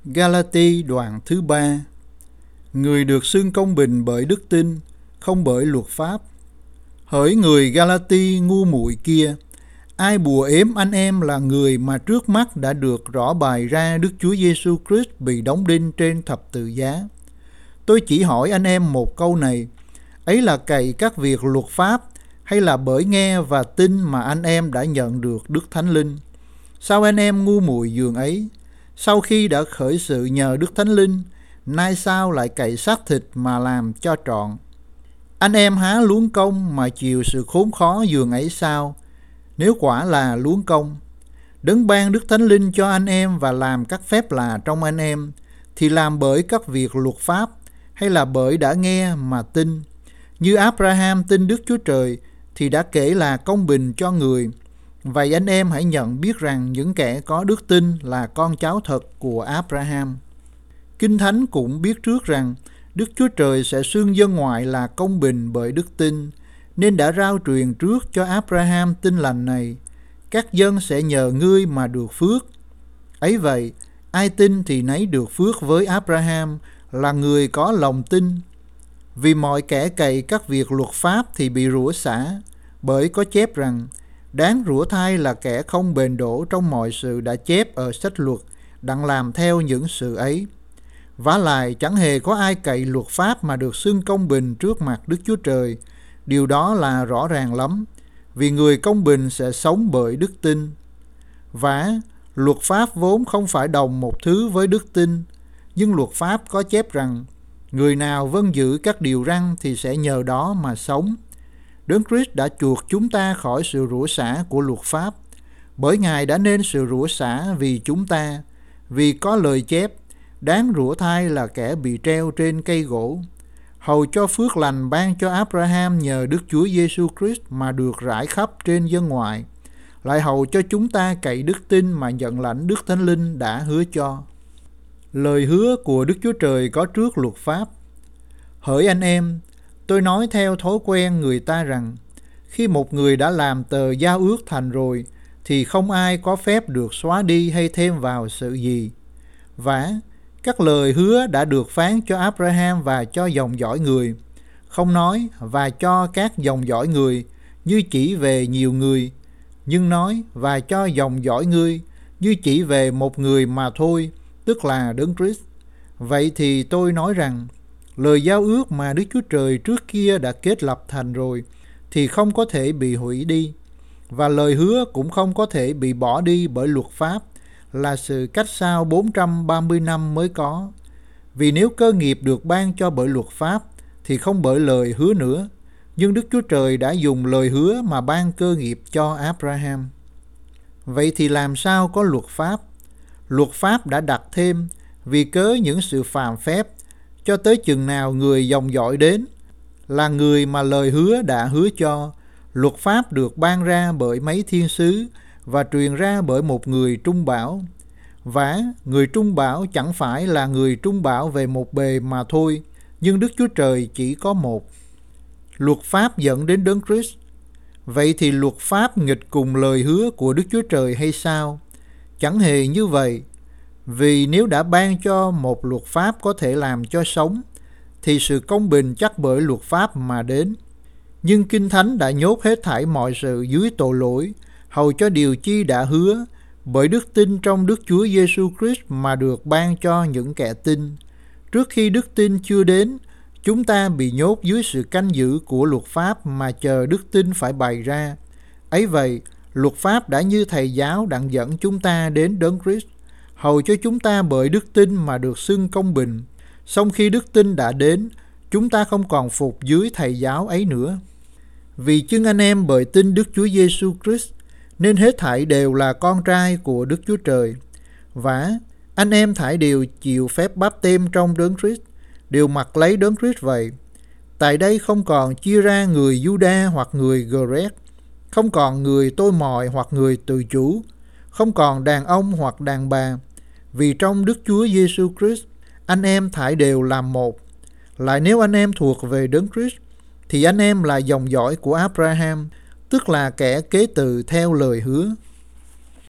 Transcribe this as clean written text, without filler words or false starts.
Galati đoạn thứ 3. Người được xưng công bình bởi đức tin, không bởi luật pháp. Hỡi người Galati ngu muội kia, ai bùa ếm anh em là người mà trước mắt đã được rõ bày ra Đức Chúa Giêsu Christ bị đóng đinh trên thập tự giá. Tôi chỉ hỏi anh em một câu này, ấy là cậy các việc luật pháp hay là bởi nghe và tin mà anh em đã nhận được Đức Thánh Linh? Sao anh em ngu muội dường ấy? Sau khi đã khởi sự nhờ Đức Thánh Linh, nay sao lại cậy xác thịt mà làm cho trọn? Anh em há luống công mà chịu sự khốn khó dường ấy sao? Nếu quả là luống công, Đấng ban Đức Thánh Linh cho anh em và làm các phép lạ trong anh em, thì làm bởi các việc luật pháp hay là bởi đã nghe mà tin? Như Abraham tin Đức Chúa Trời thì đã kể là công bình cho người. Vậy anh em hãy nhận biết rằng những kẻ có đức tin là con cháu thật của Abraham. Kinh Thánh cũng biết trước rằng Đức Chúa Trời sẽ xưng dân ngoại là công bình bởi đức tin, nên đã rao truyền trước cho Abraham tin lành này: các dân sẽ nhờ ngươi mà được phước. Ấy vậy, ai tin thì nấy được phước với Abraham là người có lòng tin. Vì mọi kẻ cậy các việc luật pháp thì bị rủa xả, bởi có chép rằng: đáng rủa thai là kẻ không bền đổ trong mọi sự đã chép ở sách luật, đặng làm theo những sự ấy. Vả lại chẳng hề có ai cậy luật pháp mà được xưng công bình trước mặt Đức Chúa Trời. Điều đó là rõ ràng lắm, vì người công bình sẽ sống bởi đức tin. Vả, luật pháp vốn không phải đồng một thứ với đức tin, nhưng luật pháp có chép rằng: người nào vâng giữ các điều răn thì sẽ nhờ đó mà sống. Đấng Christ đã chuộc chúng ta khỏi sự rủa xả của luật pháp, bởi Ngài đã nên sự rủa xả vì chúng ta, vì có lời chép: đáng rủa thai là kẻ bị treo trên cây gỗ, hầu cho phước lành ban cho Abraham nhờ Đức Chúa Giêsu Christ mà được rải khắp trên dân ngoại, lại hầu cho chúng ta cậy đức tin mà nhận lãnh Đức Thánh Linh đã hứa cho. Lời hứa của Đức Chúa Trời có trước luật pháp. Hỡi anh em, tôi nói theo thói quen người ta rằng, khi một người đã làm tờ giao ước thành rồi, thì không ai có phép được xóa đi hay thêm vào sự gì. Vả, các lời hứa đã được phán cho Abraham và cho dòng dõi người, không nói và cho các dòng dõi người như chỉ về nhiều người, nhưng nói và cho dòng dõi ngươi như chỉ về một người mà thôi, tức là Đấng Christ. Vậy thì tôi nói rằng, lời giao ước mà Đức Chúa Trời trước kia đã kết lập thành rồi thì không có thể bị hủy đi, và lời hứa cũng không có thể bị bỏ đi bởi luật pháp, là sự cách sau 430 năm mới có. Vì nếu cơ nghiệp được ban cho bởi luật pháp thì không bởi lời hứa nữa, nhưng Đức Chúa Trời đã dùng lời hứa mà ban cơ nghiệp cho Abraham. Vậy thì làm sao có luật pháp? Luật pháp đã đặt thêm vì cớ những sự phàm phép, cho tới chừng nào người dòng dõi đến, là người mà lời hứa đã hứa cho. Luật pháp được ban ra bởi mấy thiên sứ và truyền ra bởi một người trung bảo. Vả, người trung bảo chẳng phải là người trung bảo về một bề mà thôi, nhưng Đức Chúa Trời chỉ có một. Luật pháp dẫn đến Đấng Christ. Vậy thì luật pháp nghịch cùng lời hứa của Đức Chúa Trời hay sao? Chẳng hề như vậy. Vì nếu đã ban cho một luật pháp có thể làm cho sống, thì sự công bình chắc bởi luật pháp mà đến. Nhưng Kinh Thánh đã nhốt hết thảy mọi sự dưới tội lỗi, hầu cho điều chi đã hứa, bởi đức tin trong Đức Chúa Giêsu Christ mà được ban cho những kẻ tin. Trước khi đức tin chưa đến, chúng ta bị nhốt dưới sự canh giữ của luật pháp mà chờ đức tin phải bày ra. Ấy vậy, luật pháp đã như thầy giáo đặng dẫn chúng ta đến Đấng Christ, hầu cho chúng ta bởi đức tin mà được xưng công bình. Song khi đức tin đã đến, chúng ta không còn phục dưới thầy giáo ấy nữa. Vì chưng anh em bởi tin Đức Chúa Giêsu Christ, nên hết thảy đều là con trai của Đức Chúa Trời. Vả, anh em thảy đều chịu phép báp têm trong Đấng Christ, đều mặc lấy Đấng Christ vậy. Tại đây không còn chia ra người Giu-đa hoặc người Gơ-rét, không còn người tôi mòi hoặc người tự chủ, không còn đàn ông hoặc đàn bà, vì trong Đức Chúa Giêsu Christ, anh em thảy đều làm một. Lại nếu anh em thuộc về Đấng Christ, thì anh em là dòng dõi của Abraham, tức là kẻ kế từ theo lời hứa.